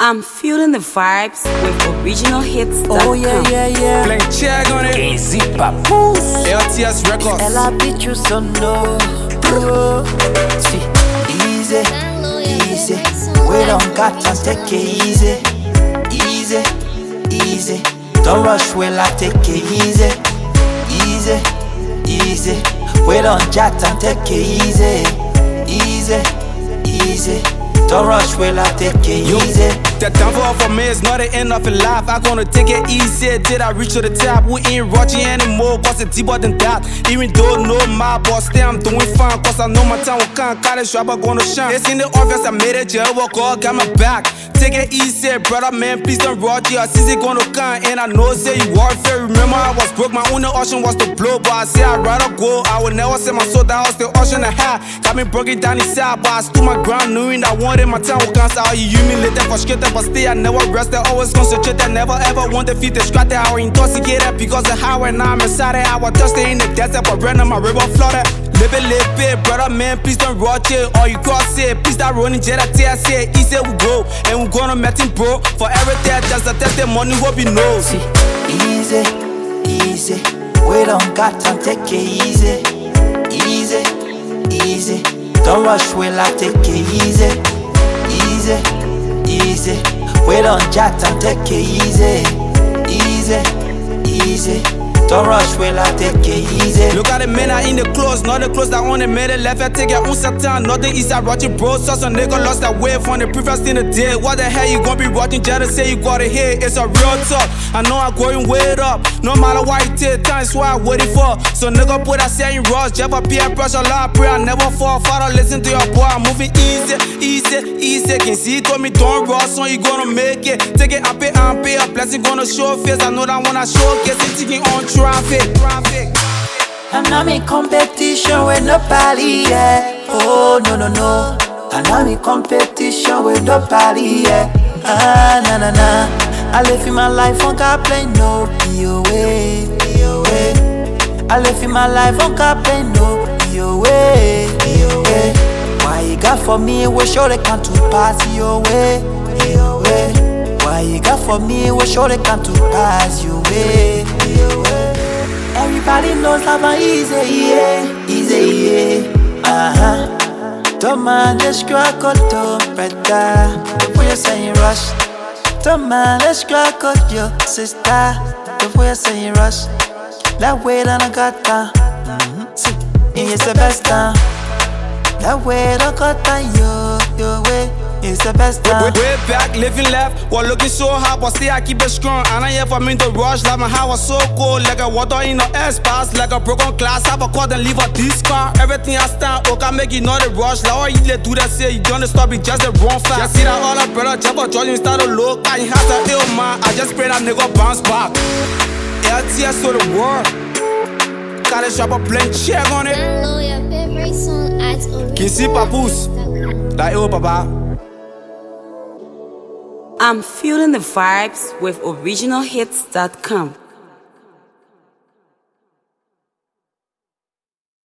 I'm feeling the vibes with originalhits.com. Oh yeah. Blank check on it. Easy Papoose. LTS Records. Ela bicho sono. See, easy. We don't got to take it easy. Don't rush, well I take it easy. We don't chat and take it easy. Don't rush, well I take it easy. The downfall for me is not the end of a life. I gonna take it easy. Did I reach to the top? We ain't rushing anymore, cause it's deeper than that. Even though no my boss, still I'm doing fine, cause I know my time will come. Got a shop, I'm gonna shine. It's in the office, I made it, Jehovah God got my back. Take it easy, brother man, please don't rush. Your season gonna come, and I know say you warfare. Remember I was broke, my only option was to blow, but I say I'd rather go. I would never say my soul that was the ocean I had. Got me broken down inside, but I stood my ground, knowing I wanted my time will come. So how you humiliated, frustrated, but still I never rested, always concentrated, never ever want to feel distracted. I was intoxicated because of how and now I'm excited. I was thirsty in the desert, but right now my river flooded. Live it, brother man, please don't rush it. All you gotta say, please start running jet. I tell you, say, easy we go, and we gonna meet him, bro. For everything, just a testimony, hope he knows. See, easy. We don't got to take it easy. Don't rush, well I take it easy. We don't chat and take it easy. Don't rush, well I take it easy. Look at the men are in the clothes, not the clothes that only made it left. I take your own certain, nothing is that watching bro. So some nigga lost that way from the previous thing the day. What the hell you gonna be watching? Just say you gotta hear, it's a real talk. I know I'm going way up, no matter what it take, time's what I'm waiting for. So nigga put that say in rush, Jeff up peer pressure, Lord pray I never fall. Father listen to your boy, I'm moving easy. Can see it told me don't rush, so you gonna make it. Take it and pay, a blessing gonna show face. I know that when I showcase it, taking on traffic. I'm not in competition with nobody, yeah. Oh, no. I'm not in competition with nobody, yeah. Nah. I live in my life on God play no POA. I live in my life on God play no POA. Why you got for me, we sure they can't to pass your way. Why you got for me, we sure they can't to pass your way. Everybody knows how easy. Toma, let's crack out to brother. The way you're saying rush. Toma, let's crack out your sister. The way you're saying rush. That way that I got down. See, it's the best time. That way that I got down your way. It's the best time. Way back, living left, while looking so hot, but still I keep it strong. And I here for me to rush, like my house was so cold, like a water in the air-pass, like a broken glass. Have a cord and leave a this car. Everything I stand, okay, make it not a rush. Like all you let do that, say you don't stop, it just a run fast. Just see that all up, brother, Jeff or Jordan start to look. I have to ill man, I just pray that nigga bounce back. LTS to the world. Gotta shop a blank check on it. Download your favorite song at Easy Papoose. Like yo, papa. I'm feeling the vibes with originalhits.com.